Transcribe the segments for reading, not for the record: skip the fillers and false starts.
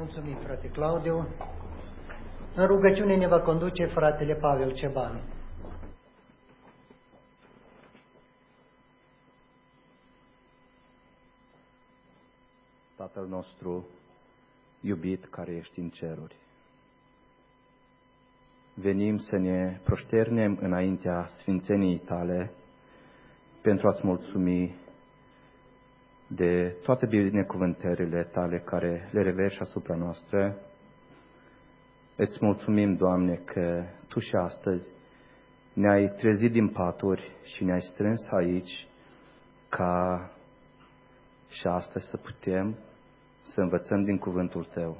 Mulțumim, frate Claudiu. În rugăciune ne va conduce fratele Pavel Ceban. Tatăl nostru iubit care ești în ceruri, venim să ne proșternem înaintea sfințeniei Tale pentru a-ți mulțumi de toate binecuvântările Tale care le reverși asupra noastră. Îți mulțumim, Doamne, că Tu și astăzi ne-ai trezit din paturi și ne-ai strâns aici ca și astăzi să putem să învățăm din cuvântul Tău.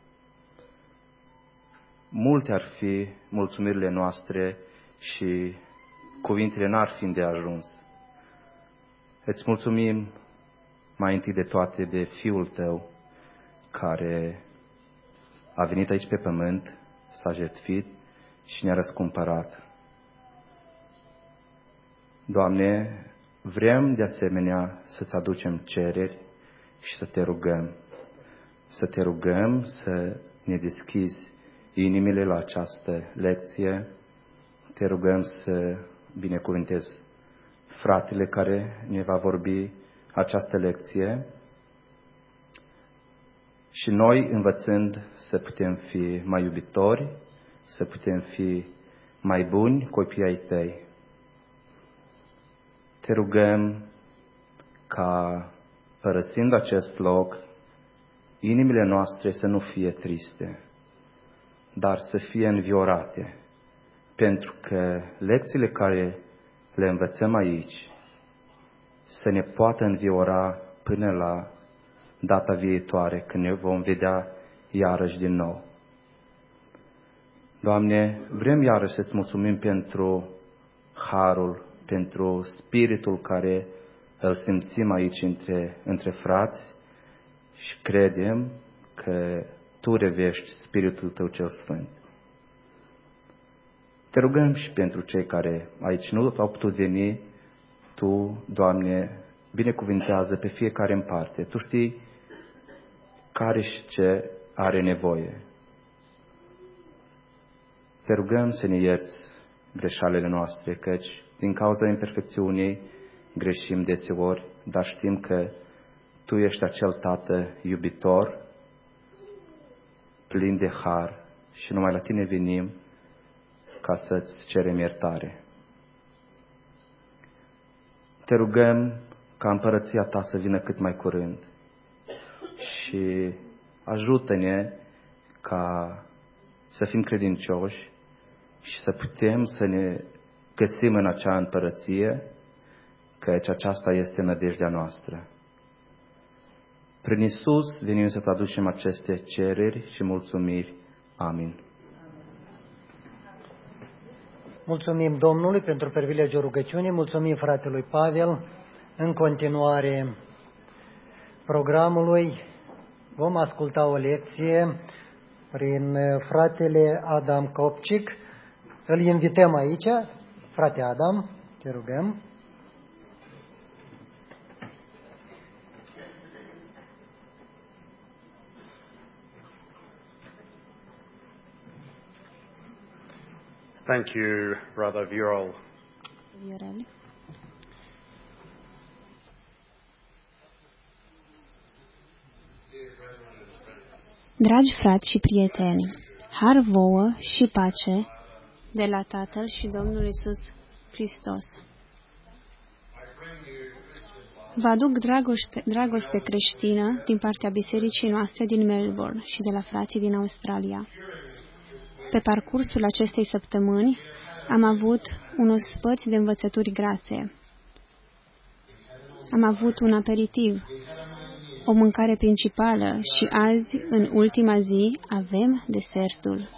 Multe ar fi mulțumirile noastre și cuvintele n-ar fi de ajuns. Îți mulțumim mai întâi de toate de Fiul Tău care a venit aici pe pământ, s-a jertfit și ne-a răscumpărat. Doamne, vrem de asemenea să-ți aducem cereri și să Te rugăm. Să Te rugăm să ne deschizi inimile la această lecție. Te rugăm să binecuvântezi fratele care ne va vorbi această lecție și noi, învățând, să putem fi mai iubitori, să putem fi mai buni copii ai Tăi. Te rugăm ca, părăsind acest loc, inimile noastre să nu fie triste, dar să fie înviorate, pentru că lecțiile care le învățăm aici să ne poată înviora până la data viitoare, când ne vom vedea iarăși din nou. Doamne, vrem iarăși să-ți mulțumim pentru harul, pentru spiritul care îl simțim aici între frați și credem că Tu revești Spiritul Tău cel Sfânt. Te rugăm și pentru cei care aici nu au putut veni. Tu, Doamne, binecuvintează pe fiecare în parte. Tu știi care și ce are nevoie. Te rugăm să ne ierți greșalele noastre, căci din cauza imperfecțiunii greșim deseori, dar știm că Tu ești acel Tată iubitor, plin de har și numai la Tine venim ca să-ți cerem iertare. Te rugăm ca împărăția Ta să vină cât mai curând și ajută-ne ca să fim credincioși și să putem să ne găsim în acea împărăție, căci aceasta este nădejdea noastră. Prin Iisus venim să-Ți aducem aceste cereri și mulțumiri. Amin. Mulțumim Domnului pentru privilegiul rugăciunii, mulțumim fratelui Pavel. În continuare programului vom asculta o lecție prin fratele Adam Copcic. Îl invităm aici. Frate Adam, te rugăm. Thank you, Brother Viorel. Dragi frați și prieteni, har vouă și pace de la Tatăl și Domnul Iisus Hristos. Vă aduc dragoste creștină din partea bisericii noastre din Melbourne și de la frații din Australia. Pe parcursul acestei săptămâni am avut un ospăț de învățături grase. Am avut un aperitiv, o mâncare principală și azi, în ultima zi, avem desertul.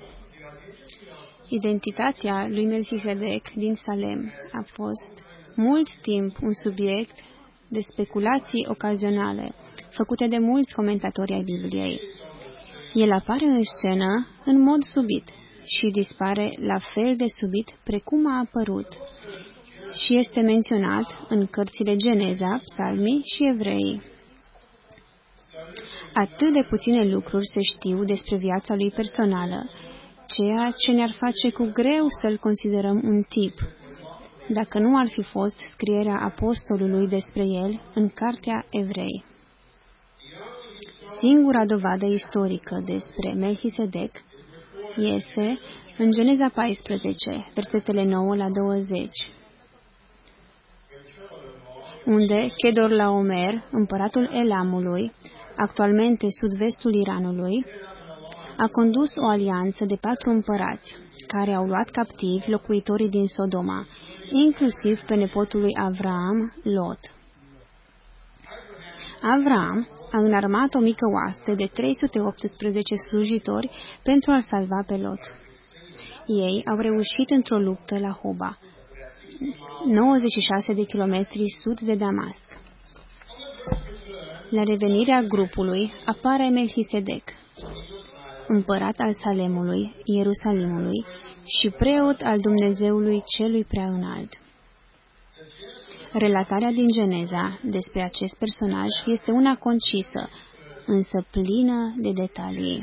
Identitatea lui Melchisedec din Salem a fost mult timp un subiect de speculații ocazionale, făcute de mulți comentatori ai Bibliei. El apare în scenă în mod subit și dispare la fel de subit precum a apărut și este menționat în cărțile Geneza, Psalmii și Evrei. Atât de puține lucruri se știu despre viața lui personală, ceea ce ne-ar face cu greu să-l considerăm un tip, dacă nu ar fi fost scrierea apostolului despre el în Cartea Evrei. Singura dovadă istorică despre Melchisedec este în Geneza 14, versetele 9 la 20, unde Chedorlaomer, împăratul Elamului, actualmente sud-vestul Iranului, a condus o alianță de 4 împărați, care au luat captivi locuitorii din Sodoma, inclusiv pe nepotul lui Avram, Lot. Avram a înarmat o mică oaste de 318 slujitori pentru a-l salva pe Lot. Ei au reușit într-o luptă la Hoba, 96 de kilometri sud de Damasc. La revenirea grupului apare Melchisedec, împărat al Salemului, Ierusalimului și preot al Dumnezeului Celui Preaînalt. Relatarea din Geneza despre acest personaj este una concisă, însă plină de detalii.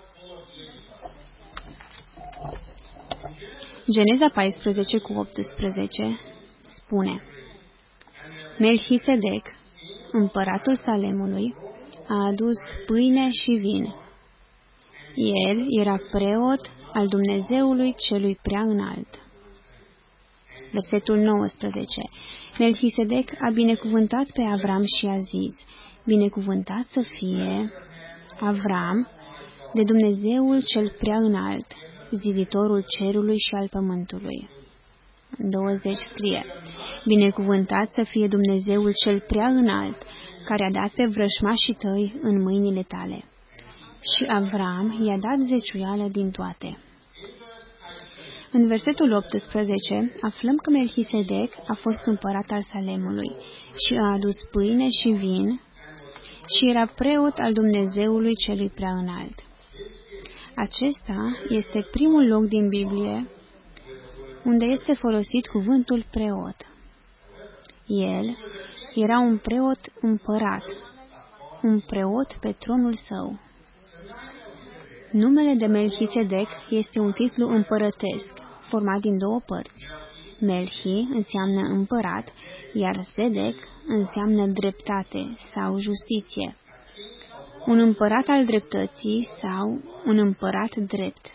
Geneza 14 cu 18 spune: Melchisedec, împăratul Salemului, a adus pâine și vin. El era preot al Dumnezeului Celui Preaînalt. Versetul 19. Melchisedec a binecuvântat pe Avram și a zis: Binecuvântat să fie Avram de Dumnezeul Cel Preaînalt, ziditorul cerului și al pământului. 20 scrie: Binecuvântat să fie Dumnezeul Cel Preaînalt, care a dat pe vrășmașii tăi în mâinile tale. Și Avram i-a dat zeciuială din toate. În versetul 18 aflăm că Melchisedec a fost împărat al Salemului și a adus pâine și vin și era preot al Dumnezeului Celui Preaînalt. Acesta este primul loc din Biblie unde este folosit cuvântul preot. El era un preot împărat, un preot pe tronul său. Numele de Melchisedec este un titlu împărătesc, format din 2 părți. Melchi înseamnă împărat, iar Sedec înseamnă dreptate sau justiție. Un împărat al dreptății sau un împărat drept.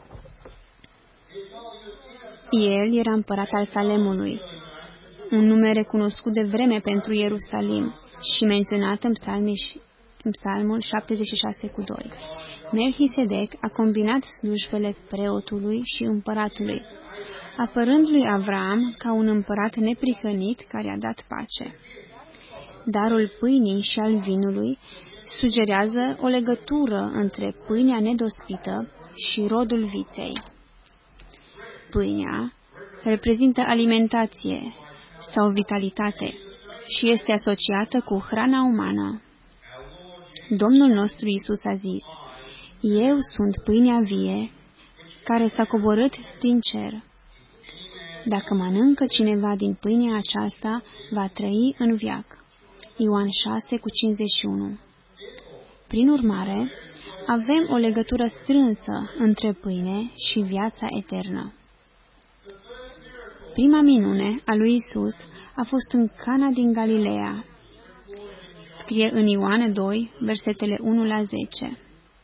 El era împărat al Salemului, un nume recunoscut de vreme pentru Ierusalim și menționat în Psalmul 76 cu 2. Melchisedec a combinat slujbele preotului și împăratului, apărând lui Avram ca un împărat neprihănit care a dat pace. Darul pâinii și al vinului sugerează o legătură între pâinea nedospită și rodul viței. Pâinea reprezintă alimentație sau vitalitate și este asociată cu hrana umană. Domnul nostru Iisus a zis: Eu sunt pâinea vie care s-a coborât din cer. Dacă mănâncă cineva din pâinea aceasta, va trăi în veac. Ioan 6 cu 51. Prin urmare, avem o legătură strânsă între pâine și viața eternă. Prima minune a lui Iisus a fost în Cana din Galileea. Scrie în Ioan 2, versetele 1 la 10.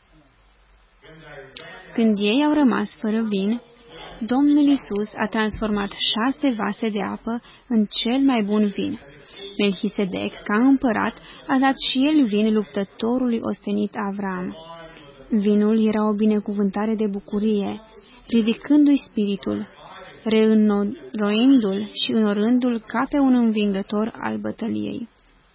Când ei au rămas fără vin, Domnul Iisus a transformat 6 vase de apă în cel mai bun vin. Melchisedec, ca împărat, a dat și el vin luptătorului ostenit Avram. Vinul era o binecuvântare de bucurie, ridicându-i spiritul, reînnoindu-l și înorându-l ca pe un învingător al bătăliei.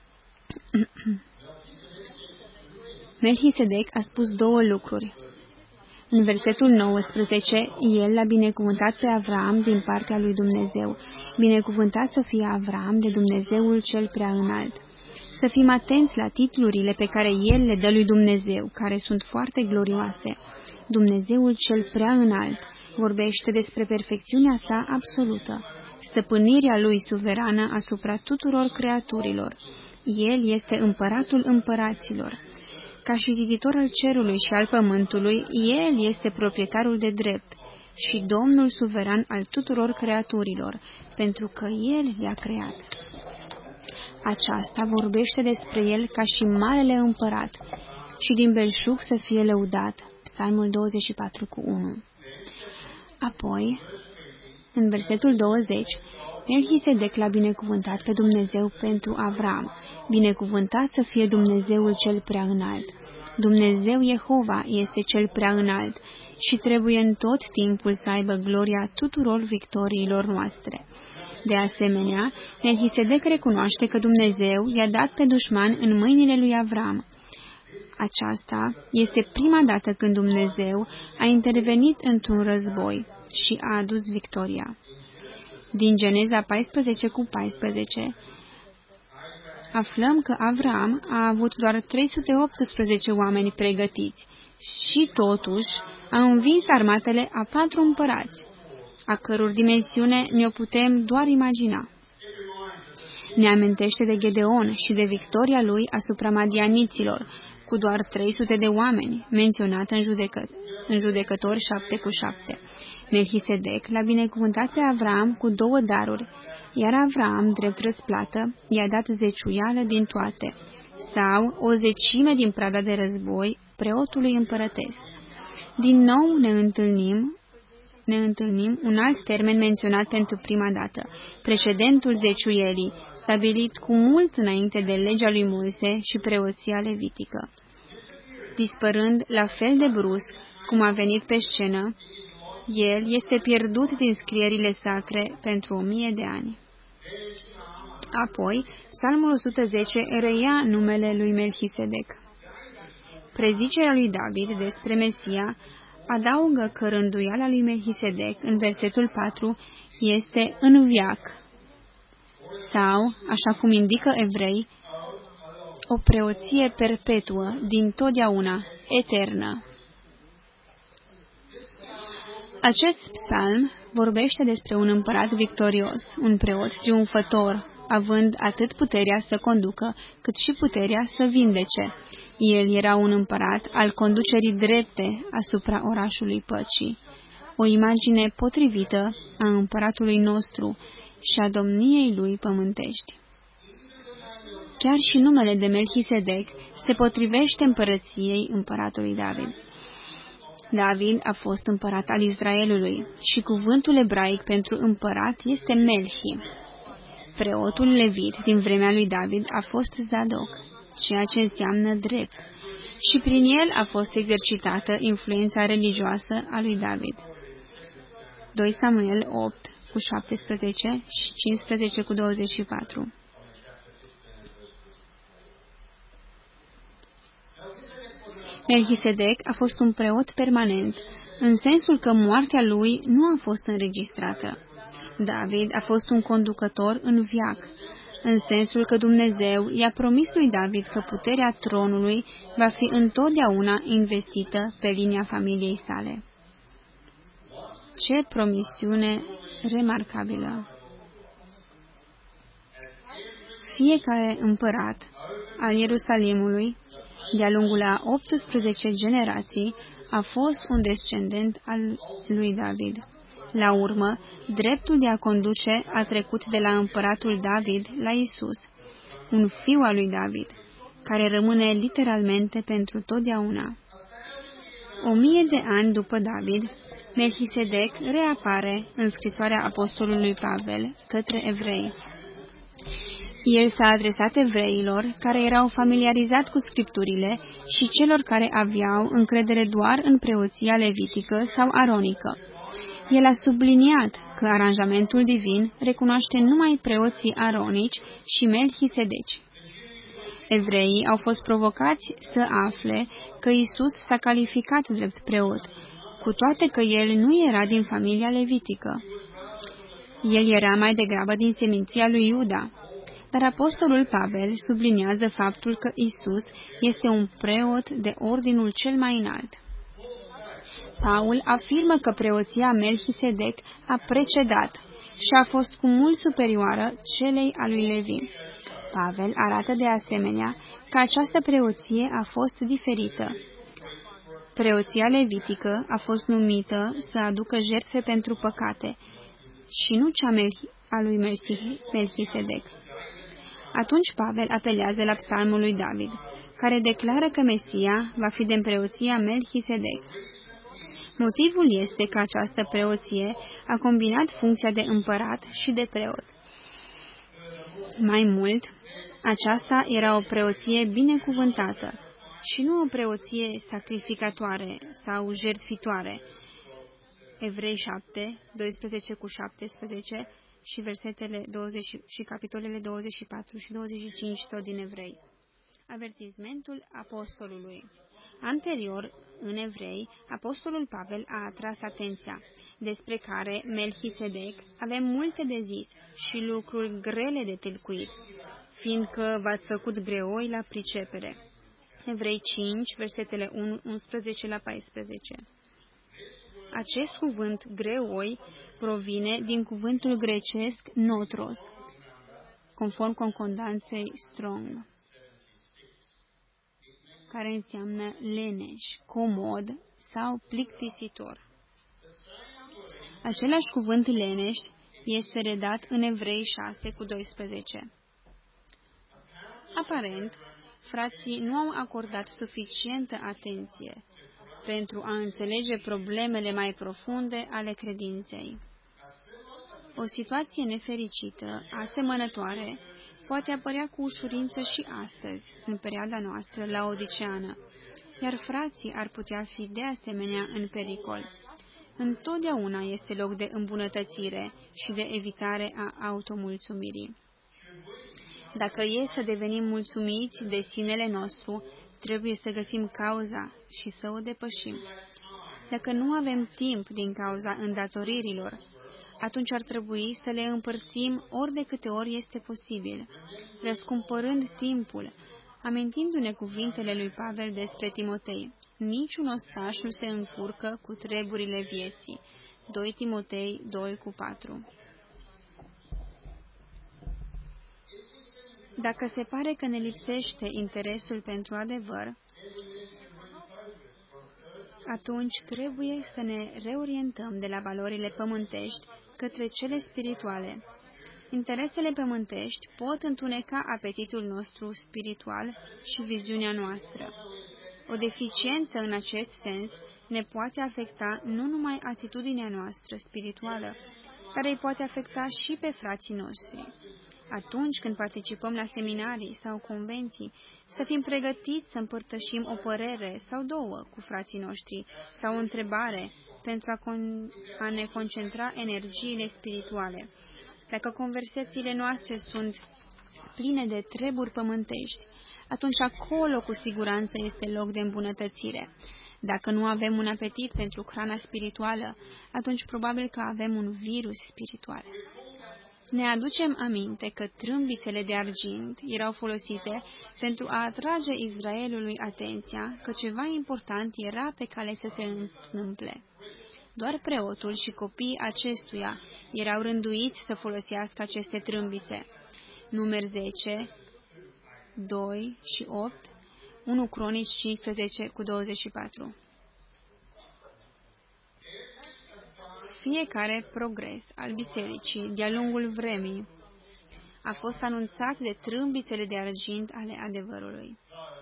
Melchisedec a spus 2 lucruri. În versetul 19, el l-a binecuvântat pe Avram din partea lui Dumnezeu. Binecuvântat să fie Avram de Dumnezeul Cel Preaînalt. Să fim atenți la titlurile pe care el le dă lui Dumnezeu, care sunt foarte glorioase. Dumnezeul Cel Preaînalt vorbește despre perfecțiunea sa absolută, stăpânirea lui suverană asupra tuturor creaturilor. El este împăratul împăraților. Ca și ziditor al cerului și al pământului, El este proprietarul de drept și Domnul suveran al tuturor creaturilor, pentru că El le-a creat. Aceasta vorbește despre El ca și Marele Împărat și din belșug să fie lăudat. Psalmul 24:1. Apoi, în versetul 20, Melchisedec l-a binecuvântat pe Dumnezeu pentru Avram. Binecuvântat să fie Dumnezeul cel prea înalt. Dumnezeu Jehova este cel prea înalt și trebuie în tot timpul să aibă gloria tuturor victoriilor noastre. De asemenea, Melchisedec recunoaște că Dumnezeu i-a dat pe dușman în mâinile lui Avram. Aceasta este prima dată când Dumnezeu a intervenit într-un război și a adus victoria. Din Geneza 14:14 aflăm că Avram a avut doar 318 oameni pregătiți și totuși a învins armatele a 4 împărați, a căror dimensiune ne-o putem doar imagina. Ne amintește de Gedeon și de victoria lui asupra madianiților, cu doar 300 de oameni, menționată în Judecători 7:7. Melchisedec l-a binecuvântat pe Avram cu 2 daruri, iar Avram, drept răsplată, i-a dat zeciuială din toate, sau o zecime din prada de război preotului împărătesc. Din nou ne întâlnim un alt termen menționat pentru prima dată, precedentul zeciuielii, stabilit cu mult înainte de legea lui Moise și preoția levitică. Dispărând la fel de brusc cum a venit pe scenă, el este pierdut din scrierile sacre pentru 1000 de ani. Apoi, Psalmul 110 reia numele lui Melchisedec. Prezicerea lui David despre Mesia adaugă că rânduiala lui Melchisedec în versetul 4 este în veac, sau, așa cum indică Evrei, o preoție perpetuă, din totdeauna, eternă. Acest psalm vorbește despre un împărat victorios, un preot triumfător, având atât puterea să conducă, cât și puterea să vindece. El era un împărat al conducerii drepte asupra orașului păcii, o imagine potrivită a împăratului nostru și a domniei lui pământești. Chiar și numele de Melchisedec se potrivește împărăției împăratului David. David a fost împărat al Israelului și cuvântul ebraic pentru împărat este Melchi. Preotul levit din vremea lui David a fost Zadok, ceea ce înseamnă drept, și prin el a fost exercitată influența religioasă a lui David. 2 Samuel 8:17 și 15:24. Melchisedec a fost un preot permanent, în sensul că moartea lui nu a fost înregistrată. David a fost un conducător în veac, în sensul că Dumnezeu i-a promis lui David că puterea tronului va fi întotdeauna investită pe linia familiei sale. Ce promisiune remarcabilă! Fiecare împărat al Ierusalimului, de-a lungul a 18 generații, a fost un descendent al lui David. La urmă, dreptul de a conduce a trecut de la împăratul David la Isus, un fiu al lui David, care rămâne literalmente pentru totdeauna. 1000 de ani după David, Melchisedec reapare în scrisoarea apostolului Pavel către evrei. El s-a adresat evreilor care erau familiarizați cu scripturile și celor care aveau încredere doar în preoția levitică sau aronică. El a subliniat că aranjamentul divin recunoaște numai preoții aronici și Melchisedeci. Evreii au fost provocați să afle că Isus s-a calificat drept preot, cu toate că el nu era din familia levitică. El era mai degrabă din seminția lui Iuda. Dar apostolul Pavel subliniază faptul că Isus este un preot de ordinul cel mai înalt. Paul afirmă că preoția Melchisedec a precedat și a fost cu mult superioară celei a lui Levi. Pavel arată de asemenea că această preoție a fost diferită. Preoția levitică a fost numită să aducă jertfe pentru păcate și nu cea a lui Melchisedec. Atunci Pavel apelează la psalmul lui David, care declară că Mesia va fi de preoția Melchisedec. Motivul este că această preoție a combinat funcția de împărat și de preot. Mai mult, aceasta era o preoție binecuvântată și nu o preoție sacrificatoare sau jertfitoare. Evrei 7, 12-17 și versetele 20 și capitolele 24 și 25 tot din Evrei. Avertizmentul apostolului. Anterior, în Evrei, apostolul Pavel a atras atenția, despre care Melchisedec avem multe de zis și lucruri grele de tâlcuit, fiindcă v-ați făcut greoi la pricepere. Evrei 5, versetele 11 la 14. Acest cuvânt greoi provine din cuvântul grecesc notros, conform concordanței Strong, care înseamnă leneș, comod sau plictisitor. Același cuvânt leneș este redat în Evrei 6:12. Aparent, frații nu au acordat suficientă atenție pentru a înțelege problemele mai profunde ale credinței. O situație nefericită, asemănătoare, poate apărea cu ușurință și astăzi, în perioada noastră laodiceană, iar frații ar putea fi de asemenea în pericol. Întotdeauna este loc de îmbunătățire și de evitare a automulțumirii. Dacă e să devenim mulțumiți de sinele nostru, trebuie să găsim cauza și să o depășim. Dacă nu avem timp din cauza îndatoririlor, atunci ar trebui să le împărțim ori de câte ori este posibil, răscumpărând timpul, amintindu-ne cuvintele lui Pavel despre Timotei. Niciun ostaș nu se încurcă cu treburile vieții. 2 Timotei 2:4. Dacă se pare că ne lipsește interesul pentru adevăr, atunci trebuie să ne reorientăm de la valorile pământești către cele spirituale. Interesele pământești pot întuneca apetitul nostru spiritual și viziunea noastră. O deficiență în acest sens ne poate afecta nu numai atitudinea noastră spirituală, care îi poate afecta și pe frații noștri. Atunci când participăm la seminarii sau convenții, să fim pregătiți să împărtășim o părere sau două cu frații noștri sau o întrebare pentru a ne concentra energiile spirituale. Dacă conversațiile noastre sunt pline de treburi pământești, atunci acolo cu siguranță este loc de îmbunătățire. Dacă nu avem un apetit pentru hrana spirituală, atunci probabil că avem un virus spiritual. Ne aducem aminte că trâmbițele de argint erau folosite pentru a atrage Israelului atenția că ceva important era pe cale să se întâmple. Doar preotul și copiii acestuia erau rânduiți să folosească aceste trâmbițe. Numeri 10, 2 și 8, 1 Cronici 15:24. Fiecare progres al bisericii de-a lungul vremii a fost anunțat de trâmbițele de argint ale adevărului.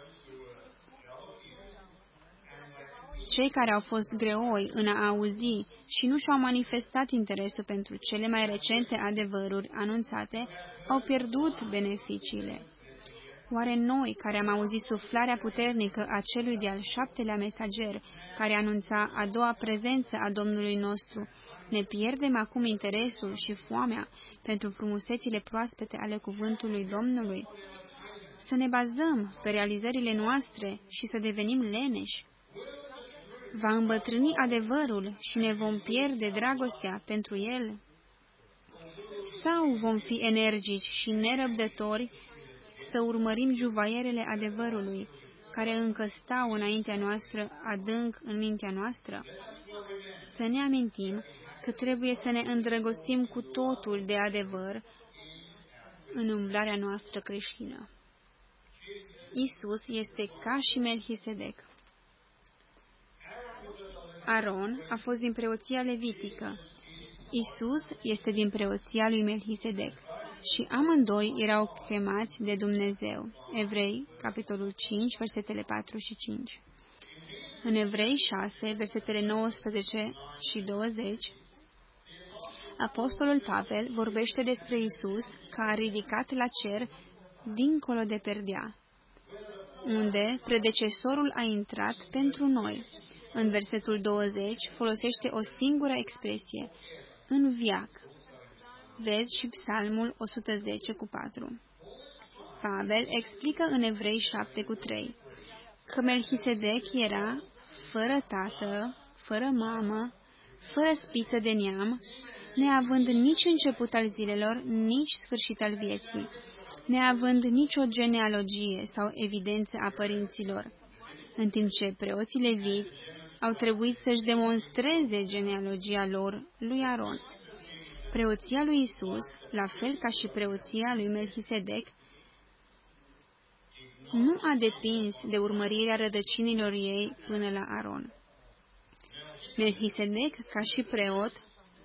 Cei care au fost greoi în a auzi și nu și-au manifestat interesul pentru cele mai recente adevăruri anunțate, au pierdut beneficiile. Oare noi, care am auzit suflarea puternică a celui de-al 7-lea mesager, care anunța a doua prezență a Domnului nostru, ne pierdem acum interesul și foamea pentru frumusețile proaspete ale cuvântului Domnului? Să ne bazăm pe realizările noastre și să devenim leneși? Va îmbătrâni adevărul și ne vom pierde dragostea pentru el? Sau vom fi energici și nerăbdători să urmărim juvaierele adevărului, care încă stau înaintea noastră, adânc în mintea noastră? Să ne amintim că trebuie să ne îndrăgostim cu totul de adevăr, în umblarea noastră creștină. Isus este ca și Melchisedec. Aron a fost din preoția levitică. Isus este din preoția lui Melchisedec și amândoi erau chemați de Dumnezeu. Evrei, capitolul 5, versetele 4 și 5. În Evrei 6, versetele 19 și 20, Apostolul Pavel vorbește despre Isus ca a ridicat la cer dincolo de perdea, unde predecesorul a intrat pentru noi. În versetul 20 folosește o singură expresie, în viac. Vezi și Psalmul 110 cu 4. Pavel explică în Evrei 7 cu 3 că Melchisedec era fără tată, fără mamă, fără spiță de neam, neavând nici început al zilelor, nici sfârșit al vieții, neavând nicio genealogie sau evidență a părinților, în timp ce preoții leviți au trebuit să-și demonstreze genealogia lor lui Aron. Preoția lui Isus, la fel ca și preoția lui Melchisedec, nu a depins de urmărirea rădăcinilor ei până la Aron. Melchisedec, ca și preot,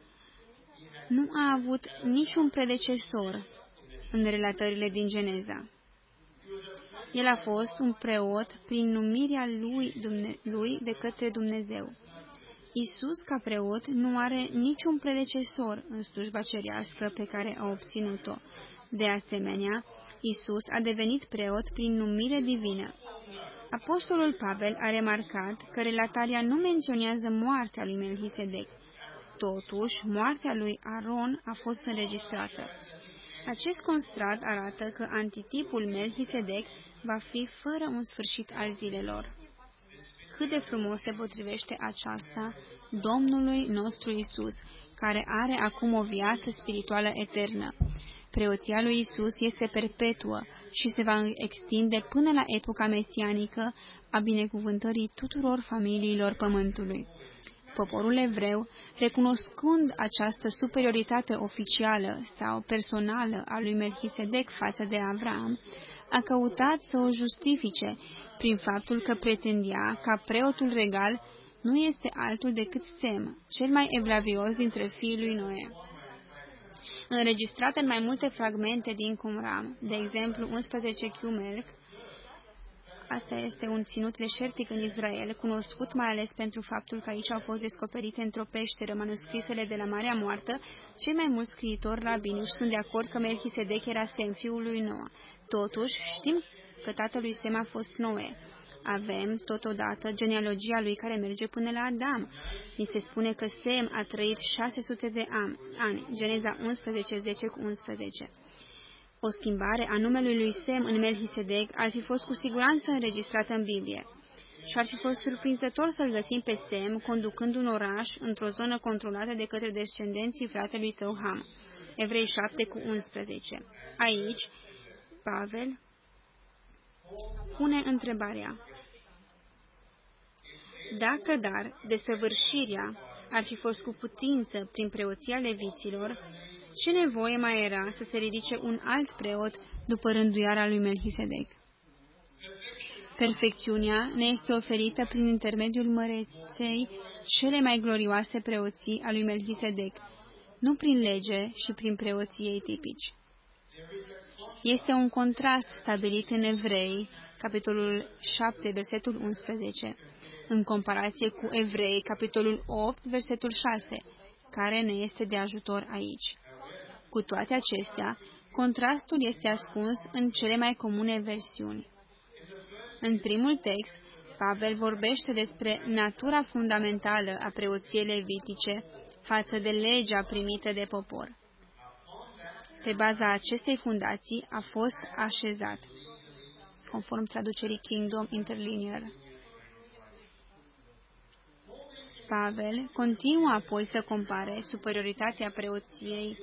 nu a avut niciun predecesor în relatările din Geneza. El a fost un preot prin numirea lui de către Dumnezeu. Isus, ca preot, nu are niciun predecesor în slujba cerească pe care a obținut-o. De asemenea, Isus a devenit preot prin numire divină. Apostolul Pavel a remarcat că relatarea nu menționează moartea lui Melchisedec. Totuși, moartea lui Aron a fost înregistrată. Acest constat arată că antitipul Melchisedec va fi fără un sfârșit al zilelor. Cât de frumos se potrivește aceasta Domnului nostru Isus, care are acum o viață spirituală eternă. Preoția lui Isus este perpetuă și se va extinde până la epoca mesianică a binecuvântării tuturor familiilor pământului. Poporul evreu, recunoscând această superioritate oficială sau personală a lui Melchisedec față de Avram, a căutat să o justifice prin faptul că pretendia că preotul regal nu este altul decât Sem, cel mai evlavios dintre fiii lui Noe. Înregistrat în mai multe fragmente din Qumran, de exemplu 11 Q-Melch, asta este un ținut deșertic în Israel, cunoscut mai ales pentru faptul că aici au fost descoperite într-o peșteră manuscrisele de la Marea Moartă. Cei mai mulți scriitori rabinici sunt de acord că Melchisedec era Sem, fiul lui Noa. Totuși, știm că tatălui Sem a fost Noe. Avem, totodată, genealogia lui care merge până la Adam. Ni se spune că Sem a trăit 600 de ani. Geneza 11, 10 cu 11. O schimbare a numelui lui Sem în Melchisedec ar fi fost cu siguranță înregistrată în Biblie. Și ar fi fost surprinzător să-l găsim pe Sem conducând un oraș într-o zonă controlată de către descendenții fratelui său Ham. Evrei 7 cu 11. Aici, Pavel pune întrebarea: dacă dar desăvârșirea ar fi fost cu putință prin preoția leviților, ce nevoie mai era să se ridice un alt preot după rânduiala lui Melchisedec? Perfecțiunea ne este oferită prin intermediul măreței cele mai glorioase preoții a lui Melchisedec, nu prin lege și prin preoții ei tipici. Este un contrast stabilit în Evrei, capitolul 7, versetul 11, în comparație cu Evrei, capitolul 8, versetul 6, care ne este de ajutor aici. Cu toate acestea, contrastul este ascuns în cele mai comune versiuni. În primul text, Pavel vorbește despre natura fundamentală a preoției levitice față de legea primită de popor. Pe baza acestei fundații a fost așezat, conform traducerii Kingdom Interlinear. Pavel continuă apoi să compare superioritatea preoției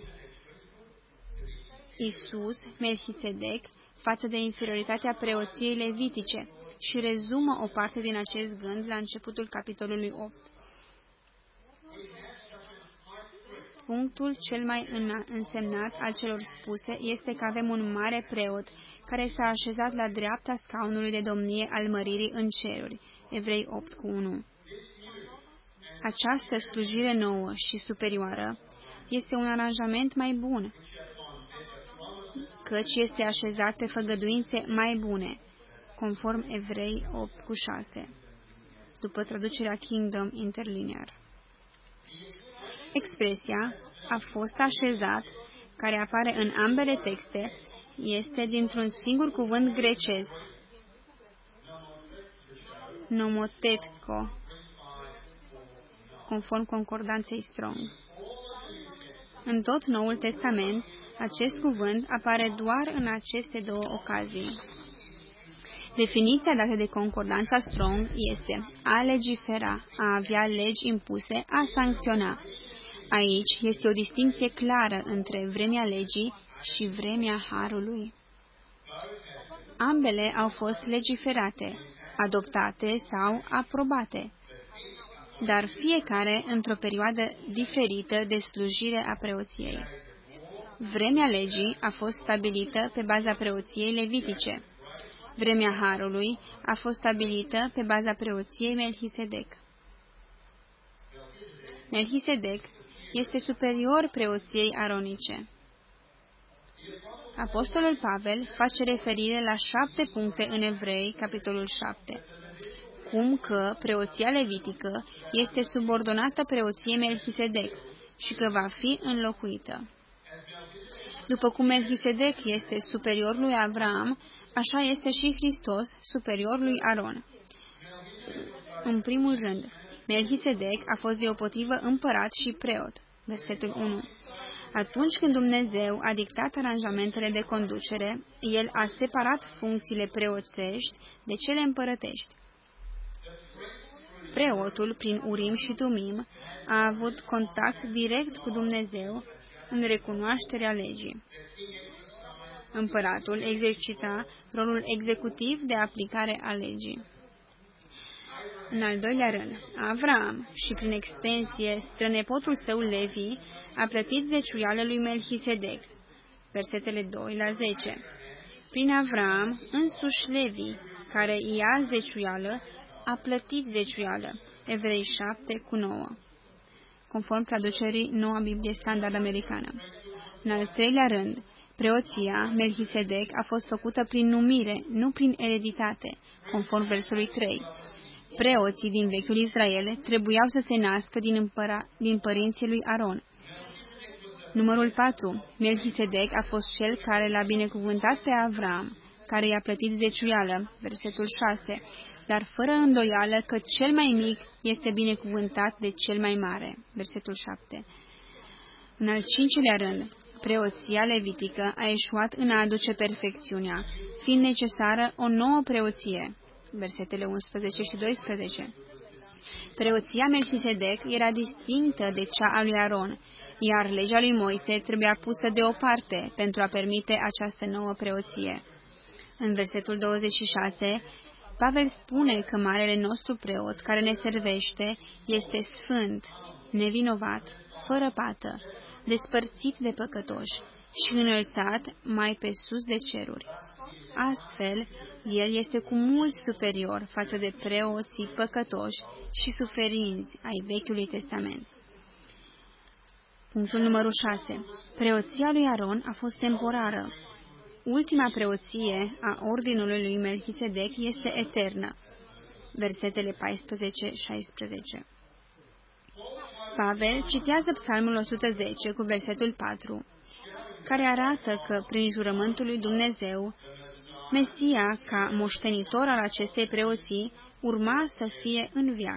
Isus, Melchisedec, față de inferioritatea preoției levitice și rezumă o parte din acest gând la începutul capitolului 8. punctul cel mai însemnat al celor spuse este că avem un mare preot care s-a așezat la dreapta scaunului de domnie al măririi în ceruri. Evrei 8:1. Această slujire nouă și superioară este un aranjament mai bun, căci este așezat pe făgăduințe mai bune, conform Evrei 8:6, după traducerea Kingdom Interlinear. Expresia a fost așezat, care apare în ambele texte, este dintr-un singur cuvânt grecesc, nomotetko, conform concordanței Strong. În tot Noul Testament, acest cuvânt apare doar în aceste două ocazii. Definiția dată de concordanța Strong este a legifera, a avea legi impuse, a sancționa. Aici este o distinție clară între vremea legii și vremea harului. Ambele au fost legiferate, adoptate sau aprobate, dar fiecare într-o perioadă diferită de slujire a preoției. Vremea legii a fost stabilită pe baza preoției levitice. Vremea harului a fost stabilită pe baza preoției Melchisedec. Melchisedec este superior preoției aronice. Apostolul Pavel face referire la 7 puncte în Evrei, capitolul 7, cum că preoția levitică este subordonată preoției Melchisedec și că va fi înlocuită. După cum Melchisedec este superior lui Avram, așa este și Hristos superior lui Aron. În primul rând, Melchisedec a fost deopotrivă împărat și preot. Versetul 1. Atunci când Dumnezeu a dictat aranjamentele de conducere, El a separat funcțiile preoțești de cele împărătești. Preotul, prin Urim și Tumim, a avut contact direct cu Dumnezeu în recunoașterea legii. Împăratul exercita rolul executiv de aplicare a legii. În al doilea rând, Avram și, prin extensie, strănepotul său Levi a plătit zeciuială lui Melchisedec. Versetele 2 la 10. Prin Avram, însuși Levi, care ia zeciuială, a plătit zeciuială. Evrei 7:9. Conform traducerii Noua Biblie Standard Americană. În al treilea rând, preoția Melchisedec a fost făcută prin numire, nu prin ereditate, conform versului 3. Preoții din vechiul Israel trebuiau să se nască din părinții lui Aron. Numărul 4. Melchisedec a fost cel care l-a binecuvântat pe Avram, care i-a plătit zeciuială, versetul 6, dar fără îndoială că cel mai mic este binecuvântat de cel mai mare, versetul 7. În al cincilea rând, preoția levitică a eșuat în a aduce perfecțiunea, fiind necesară o nouă preoție, versetele 11 și 12. Preoția Melchisedec era distinctă de cea a lui Aron, iar legea lui Moise trebuia pusă deoparte pentru a permite această nouă preoție. În versetul 26, Pavel spune că marele nostru preot care ne servește este sfânt, nevinovat, fără pată, despărțit de păcătoși și înălțat mai pe sus de ceruri. Astfel, el este cu mult superior față de preoții păcătoși și suferinzi ai Vechiului Testament. Punctul numărul 6. Preoția lui Aron a fost temporară. Ultima preoție a ordinului lui Melchisedec este eternă. Versetele 14-16. Pavel citează Psalmul 110 cu versetul 4, care arată că, prin jurământul lui Dumnezeu, Mesia, ca moștenitor al acestei preoții, urma să fie în veac.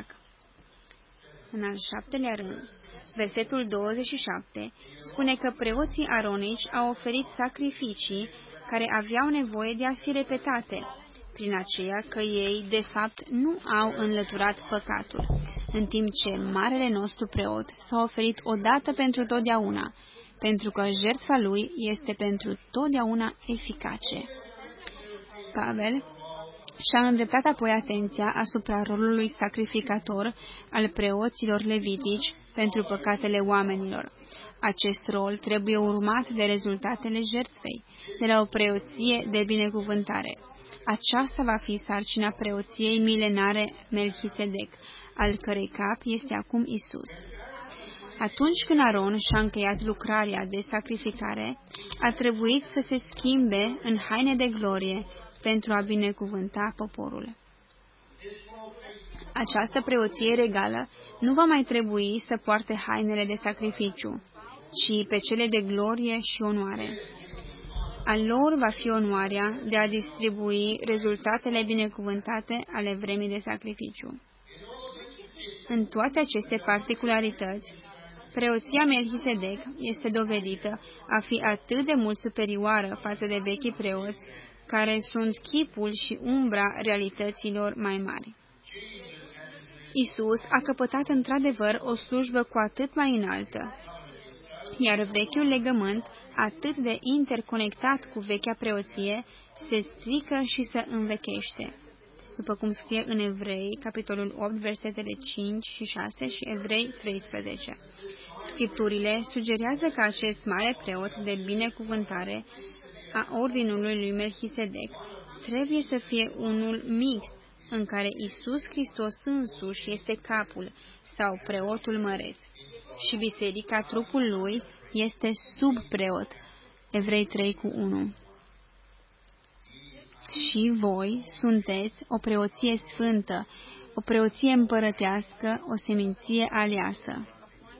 În al 7-lea rând, versetul 27 spune că preoții aronici au oferit sacrificii care aveau nevoie de a fi repetate, prin aceea că ei, de fapt, nu au înlăturat păcatul, în timp ce marele nostru preot s-a oferit odată pentru totdeauna, pentru că jertfa lui este pentru totdeauna eficace. Pavel Și-a îndreptat apoi atenția asupra rolului sacrificator al preoților levitici pentru păcatele oamenilor. Acest rol trebuie urmat de rezultatele jertfei, de la o preoție de binecuvântare. Aceasta va fi sarcina preoției milenare Melchisedec, al cărei cap este acum Isus. Atunci când Aron și-a încheiat lucrarea de sacrificare, a trebuit să se schimbe în haine de glorie pentru a binecuvânta poporul. Această preoție regală nu va mai trebui să poarte hainele de sacrificiu, ci pe cele de glorie și onoare. A lor va fi onoarea de a distribui rezultatele binecuvântate ale vremii de sacrificiu. În toate aceste particularități, preoția Melchisedec este dovedită a fi atât de mult superioară față de vechii preoți, care sunt chipul și umbra realităților mai mari. Isus a căpătat într-adevăr o slujbă cu atât mai înaltă, iar vechiul legământ, atât de interconectat cu vechea preoție, se strică și se învechește, după cum scrie în Evrei, capitolul 8, versetele 5 și 6 și Evrei 13. Scripturile sugerează că acest mare preot de binecuvântare a ordinului lui Melchisedec trebuie să fie unul mixt, în care Isus Hristos însuși este capul sau preotul măreț și biserica, trupul lui, este sub preot. Evrei 3:1. Și voi sunteți o preoție sfântă, o preoție împărătească, o seminție aleasă.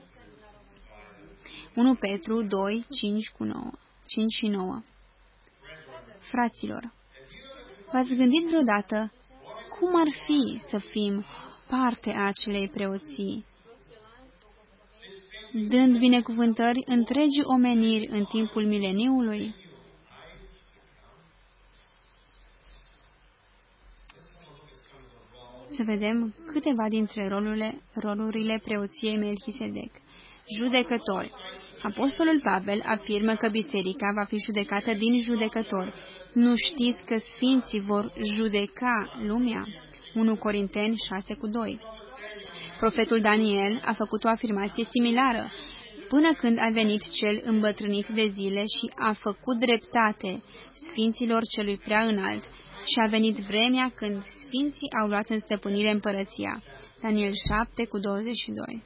1 Petru 2, 5 și 9. Fraților, v-ați gândit vreodată cum ar fi să fim parte a acelei preoții, dând binecuvântări întregii omeniri în timpul mileniului? Să vedem câteva dintre rolurile preoției Melchisedec. Judecători. Apostolul Pavel afirmă că biserica va fi judecată din judecători. Nu știți că sfinții vor judeca lumea? 1 Corinteni 6:2. Profetul Daniel a făcut o afirmație similară, până când a venit cel îmbătrânit de zile și a făcut dreptate sfinților celui prea înalt și a venit vremea când sfinții au luat în stăpânire împărăția. Daniel 7:22.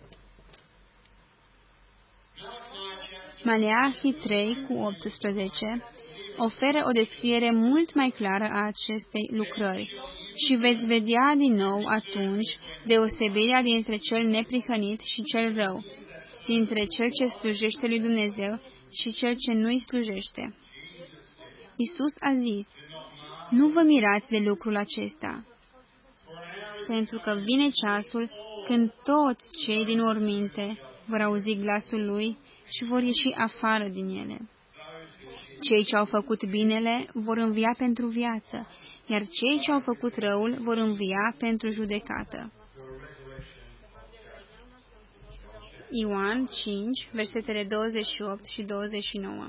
Maleahi 3:18 oferă o descriere mult mai clară a acestei lucrări și veți vedea din nou atunci deosebirea dintre cel neprihănit și cel rău, dintre cel ce slujește lui Dumnezeu și cel ce nu-i slujește. Isus a zis: nu vă mirați de lucrul acesta, pentru că vine ceasul când toți cei din morminte vor auzi glasul lui și vor ieși afară din ele. Cei ce au făcut binele vor învia pentru viață, iar cei ce au făcut răul vor învia pentru judecată. Ioan 5, versetele 28 și 29.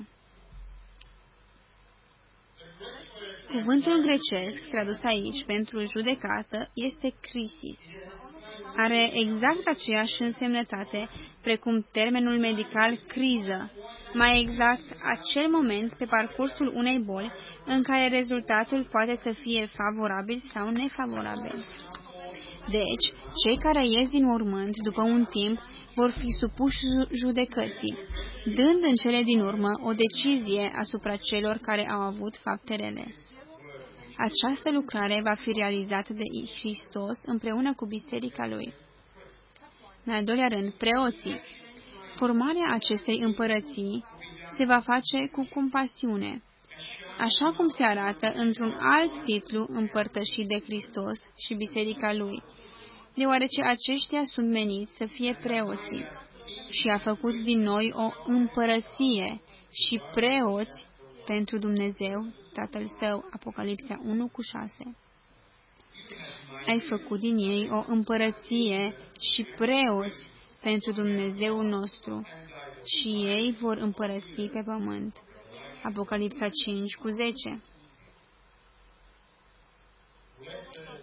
Cuvântul grecesc, tradus aici pentru judecată, este crisis. Are exact aceeași însemnătate precum termenul medical criză, mai exact acel moment pe parcursul unei boli în care rezultatul poate să fie favorabil sau nefavorabil. Deci, cei care ies din mormânt după un timp vor fi supuși judecății, dând în cele din urmă o decizie asupra celor care au avut fapte rele. Această lucrare va fi realizată de Hristos împreună cu biserica lui. În al doilea rând, preoții. Formarea acestei împărății se va face cu compasiune, așa cum se arată într-un alt titlu împărtășit de Hristos și biserica lui, deoarece aceștia sunt meniți să fie preoții și a făcut din noi o împărăție și preoți pentru Dumnezeu, Tatăl Său, Apocalipsa 1:6. Ai făcut din ei o împărăție și preoți pentru Dumnezeul nostru și ei vor împărăți pe pământ. Apocalipsa 5:10.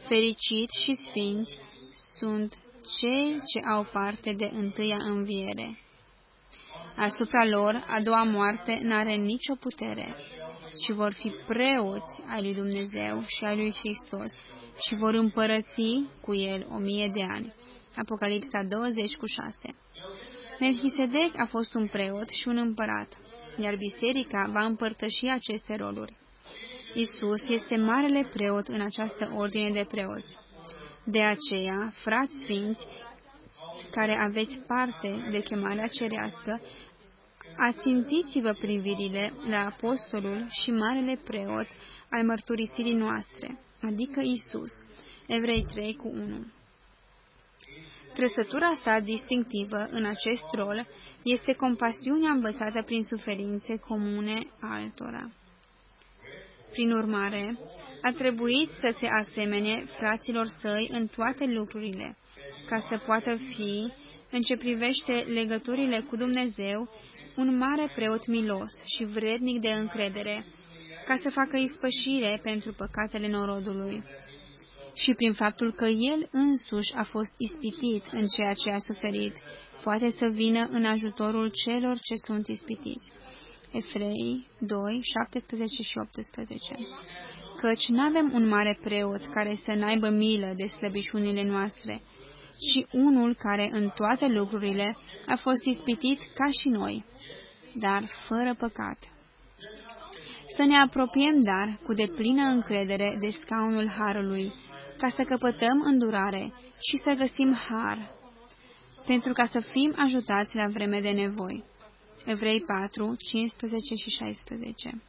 Fericiți și sfinți sunt cei ce au parte de întâia înviere. Asupra lor, a doua moarte n-are nicio putere, și vor fi preoți ai lui Dumnezeu și ai lui Hristos și vor împărăți cu el 1000 de ani. Apocalipsa 20:6. Melchisedec a fost un preot și un împărat, iar biserica va împărtăși aceste roluri. Isus este marele preot în această ordine de preoți. De aceea, frați sfinți, care aveți parte de chemarea cerească, ațintiți-vă privirile la apostolul și marele preot al mărturisirii noastre, adică Isus. Evrei 3:1. Trăsătura sa distinctivă în acest rol este compasiunea învățată prin suferințe comune altora. Prin urmare, a trebuit să se asemene fraților săi în toate lucrurile, ca să poată fi, în ce privește legăturile cu Dumnezeu, un mare preot milos și vrednic de încredere, ca să facă ispășire pentru păcatele norodului. Și prin faptul că el însuși a fost ispitit în ceea ce a suferit, poate să vină în ajutorul celor ce sunt ispitiți. Evrei 2, 17 și 18. Căci n-avem un mare preot care să n-aibă milă de slăbiciunile noastre, ci unul care în toate lucrurile a fost ispitit ca și noi, dar fără păcat. Să ne apropiem, dar, cu deplină încredere de scaunul harului, ca să căpătăm îndurare și să găsim har, pentru ca să fim ajutați la vreme de nevoi. Evrei 4, 15 și 16.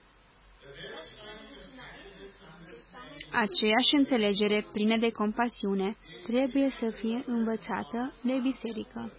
Aceeași înțelegere plină de compasiune trebuie să fie învățată de biserică.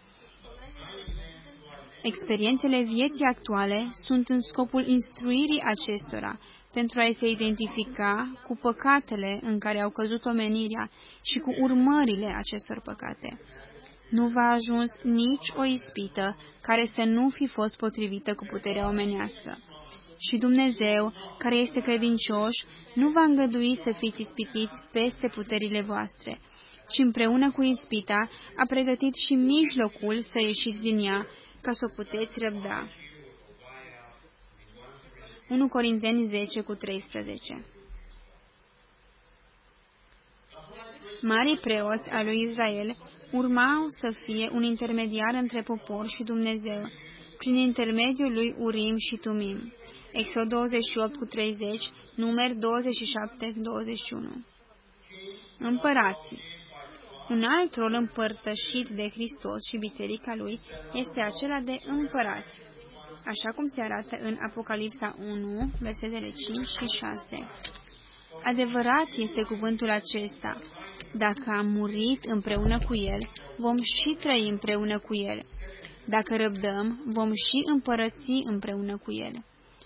Experiențele vieții actuale sunt în scopul instruirii acestora, pentru a se identifica cu păcatele în care au căzut omenirea și cu urmările acestor păcate. Nu va ajuns nici o ispită care să nu fi fost potrivită cu puterea omenească. Și Dumnezeu, care este credincios, nu va îngădui să fiți ispitiți peste puterile voastre, ci împreună cu ispita a pregătit și mijlocul să ieșiți din ea, ca să o puteți răbda. 1 Corinteni 10:13. Marii preoți al lui Israel urmau să fie un intermediar între popor și Dumnezeu, prin intermediul lui Urim și Tumim. Exod 28:30, Numeri 27:21. Împărații. Un alt rol împărtășit de Hristos și biserica lui este acela de împărați, așa cum se arată în Apocalipsa 1, versetele 5 și 6. Adevărat este cuvântul acesta: dacă am murit împreună cu El, vom și trăi împreună cu El. Dacă răbdăm, vom și împărăți împreună cu El.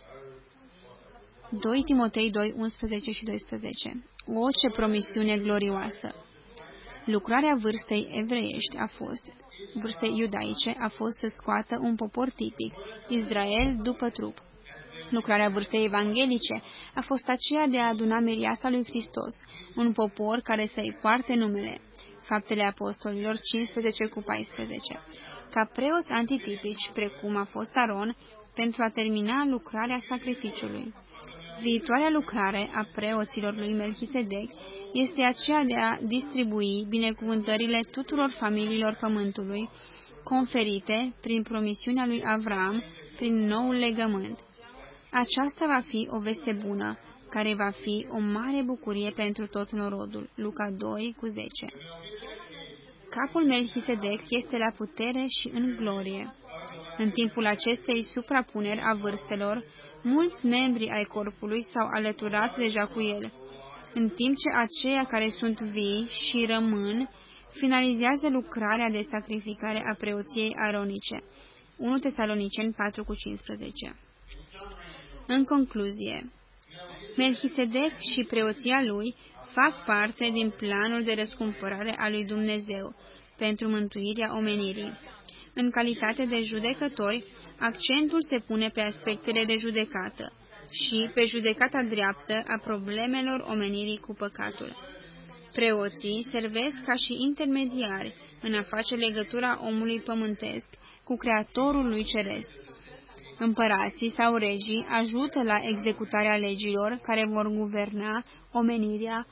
2 Timotei 2, 11 și 12. O, ce promisiune glorioasă! Lucrarea vârstei evreiești vârstei iudaice a fost să scoată un popor tipic, Israel după trup. Lucrarea vârstei evanghelice a fost aceea de a aduna miriasa lui Hristos, un popor care să-i poarte numele. Faptele Apostolilor 15:14. Ca preoți antitipici, precum a fost Aron, pentru a termina lucrarea sacrificiului. Viitoarea lucrare a preoților lui Melchisedec este aceea de a distribui binecuvântările tuturor familiilor pământului, conferite prin promisiunea lui Avram, prin noul legământ. Aceasta va fi o veste bună, care va fi o mare bucurie pentru tot norodul. Luca 2:10. Capul Melchisedec este la putere și în glorie. În timpul acestei suprapuneri a vârstelor, mulți membri ai corpului s-au alăturat deja cu el, în timp ce aceia care sunt vii și rămân finalizează lucrarea de sacrificare a preoției aronice. 1 Tesaloniceni 4:15. În concluzie, Melchisedec și preoția lui fac parte din planul de răscumpărare a lui Dumnezeu pentru mântuirea omenirii. În calitate de judecători, accentul se pune pe aspectele de judecată și pe judecata dreaptă a problemelor omenirii cu păcatul. Preoții servesc ca și intermediari în a face legătura omului pământesc cu Creatorul lui Ceresc. Împărații sau regii ajută la executarea legilor care vor guverna omenirea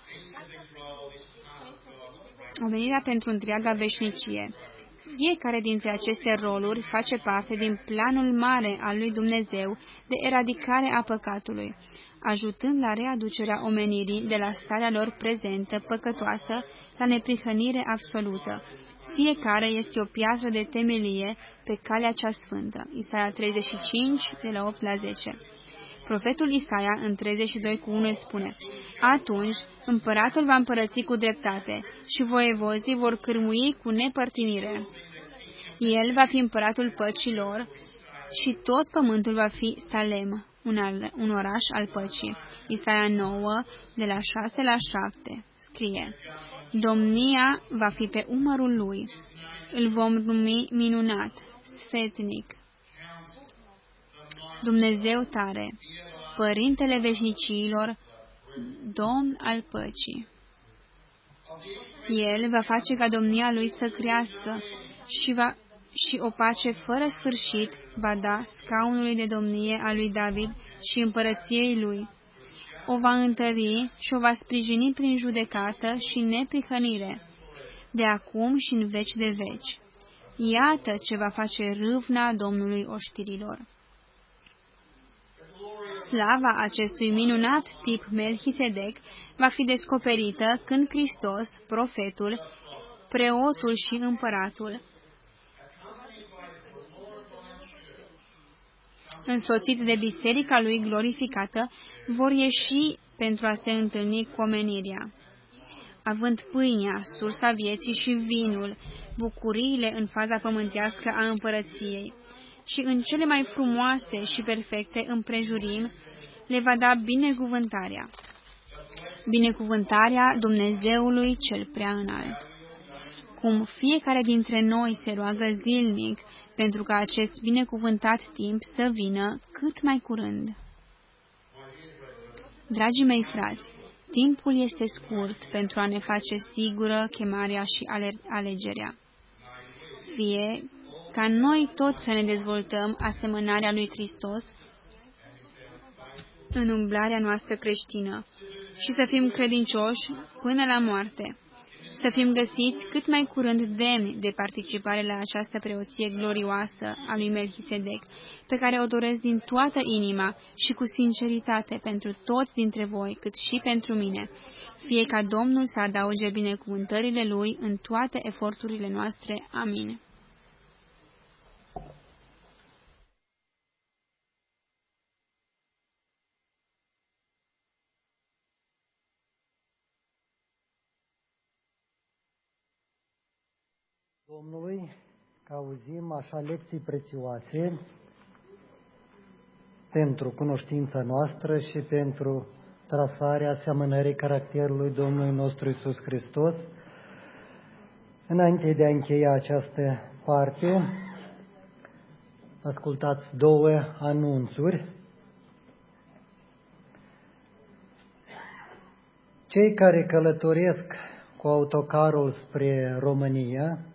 pentru întreaga veșnicie. Fiecare dintre aceste roluri face parte din planul mare al lui Dumnezeu de eradicare a păcatului, ajutând la readucerea omenirii de la starea lor prezentă păcătoasă la neprihănire absolută. Fiecare este o piatră de temelie pe calea cea sfântă. Isaia 35, de la 8 la 10. Profetul Isaia, în 32:1, spune: Atunci împăratul va împărăți cu dreptate și voievozii vor cârmui cu nepărtinire. El va fi împăratul păcilor și tot pământul va fi Salem, un oraș al păcii. Isaia 9, de la 6 la 7, scrie: Domnia va fi pe umărul lui, îl vom numi minunat, sfetnic, Dumnezeu tare, Părintele veșniciilor, Domn al păcii. El va face ca domnia lui să crească și o pace fără sfârșit va da scaunului de domnie a lui David și împărăției lui. O va întări și o va sprijini prin judecată și neprihănire, de acum și în veci de veci. Iată ce va face râvna Domnului oștirilor. Slava acestui minunat tip Melchisedec va fi descoperită când Hristos, profetul, preotul și împăratul, însoțit de biserica lui glorificată, vor ieși pentru a se întâlni cu omenirea. Având pâinea, sursa vieții și vinul, bucuriile în faza pământească a împărăției, și în cele mai frumoase și perfecte împrejurimi, le va da binecuvântarea. Binecuvântarea Dumnezeului cel prea înalt. Cum fiecare dintre noi se roagă zilnic pentru ca acest binecuvântat timp să vină cât mai curând. Dragii mei frați, timpul este scurt pentru a ne face sigură chemarea și alegerea. Fie ca noi toți să ne dezvoltăm asemănarea lui Hristos în umblarea noastră creștină și să fim credincioși până la moarte, să fim găsiți cât mai curând demni de participare la această preoție glorioasă a lui Melchisedec, pe care o doresc din toată inima și cu sinceritate pentru toți dintre voi, cât și pentru mine, fie ca Domnul să adauge binecuvântările Lui în toate eforturile noastre. Amin. Domnului, că auzim așa lecții prețioase pentru cunoștința noastră și pentru trasarea asemănării caracterului Domnului nostru Iisus Hristos. Înainte de a încheia această parte, ascultați două anunțuri. Cei care călătoresc cu autocarul spre România